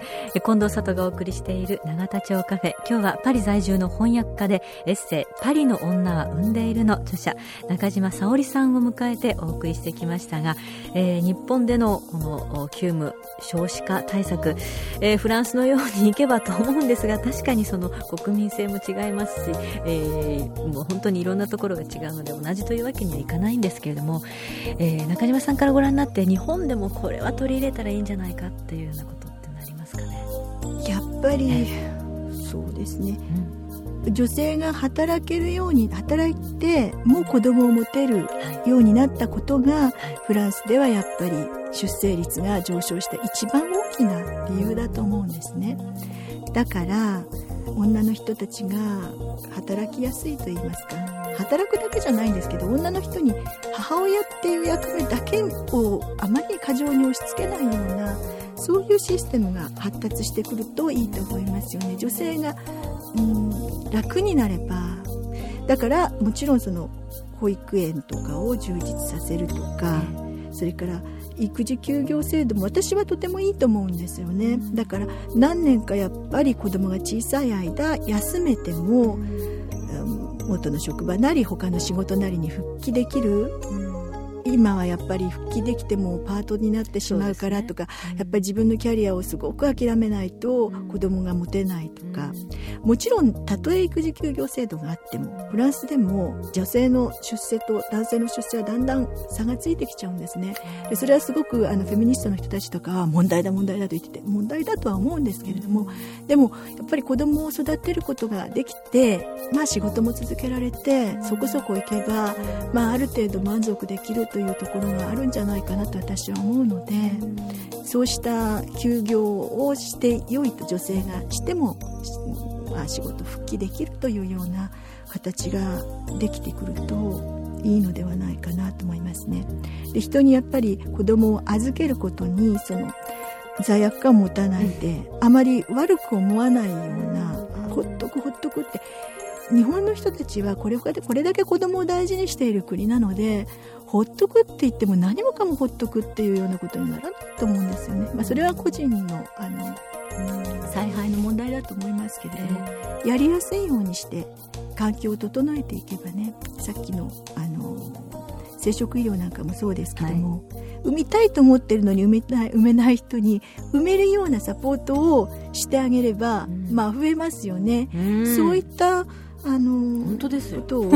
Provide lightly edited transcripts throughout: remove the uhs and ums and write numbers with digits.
近藤里がお送りしている永田町カフェ。今日はパリ在住の翻訳家でエッセイパリの女は産んでいるの著者中島沙織さんを迎えてお送りしてきましたが、日本でのこの急務少子化対策、フランスのようにいけばと思うんですが、確かにその国民性も違いますし、もう本当にいろんなところが違うので同じというわけにはいかないんですけれども、中島さんからご覧になって日本でもこれは取り入れたらいいんじゃないかっていうようなことってなりますかね。 やっぱり、そうですね、女性が働けるように働いてもう子供を持てるようになったことが、フランスではやっぱり出生率が上昇した一番大きな理由だと思うんですね。だから女の人たちが働きやすいと言いますか、働くだけじゃないんですけど、女の人に母親っていう役目だけをあまり過剰に押し付けないような、そういうシステムが発達してくるといいと思いますよね。女性が、楽になれば、だからもちろんその保育園とかを充実させるとか、それから育児休業制度も私はとてもいいと思うんですよね。だから何年かやっぱり子供が小さい間休めても、元の職場なり他の仕事なりに復帰できる、今はやっぱり復帰できてもパートになってしまうからとか、やっぱり自分のキャリアをすごく諦めないと子供が持てないとか、もちろんたとえ育児休業制度があってもフランスでも女性の出世と男性の出世はだんだん差がついてきちゃうんですね。でそれはすごくフェミニストの人たちとかは問題だと言ってて、問題だとは思うんですけれども、でもやっぱり子供を育てることができて、仕事も続けられてそこそこいけば、ある程度満足できるというところがあるんじゃないかなと私は思うので、そうした休業をして良いと女性がしても、仕事復帰できるというような形ができてくるといいのではないかなと思いますね。で人にやっぱり子供を預けることにその罪悪感を持たないで、あまり悪く思わないような、ほっとくって日本の人たちはこれだけ子供を大事にしている国なので、ほっとくって言っても何もかもほっとくっていうようなことにならないと思うんですよね。それは個人の采配の問題だと思いますけれども、やりやすいようにして環境を整えていけばね、さっきの生殖医療なんかもそうですけども、産みたいと思ってるのに産めない人に産めるようなサポートをしてあげれば、増えますよね。そういった本当ですよことを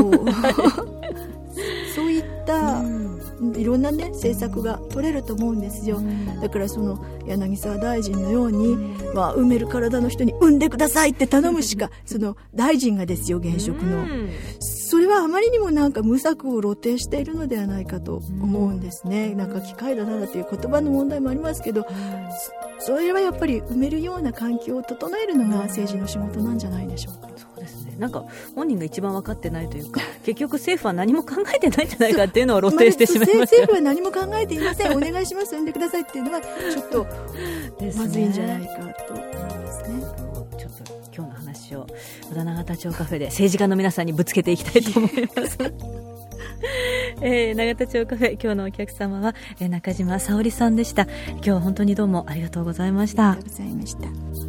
そういったいろんなね政策が取れると思うんですよ。だからその柳沢大臣のように、産める体の人に産んでくださいって頼むしかその大臣がですよ、現職の、それはあまりにも無策を露呈しているのではないかと思うんですね。機械だなという言葉の問題もありますけど、それはやっぱり産めるような環境を整えるのが政治の仕事なんじゃないでしょうか。 そうですね、本人が一番分かってないというか結局政府は何も考えてないんじゃないかっていうのを露呈してしまいました。 政府は何も考えていませんお願いします産んでくださいっていうのはちょっとまずいんじゃないかと思いますね。 ちょっと今日の話をまた永田町カフェで政治家の皆さんにぶつけていきたいと思います永田町カフェ、今日のお客様は中島沙織さんでした。今日は本当にどうもありがとうございました。 ありがとうございました。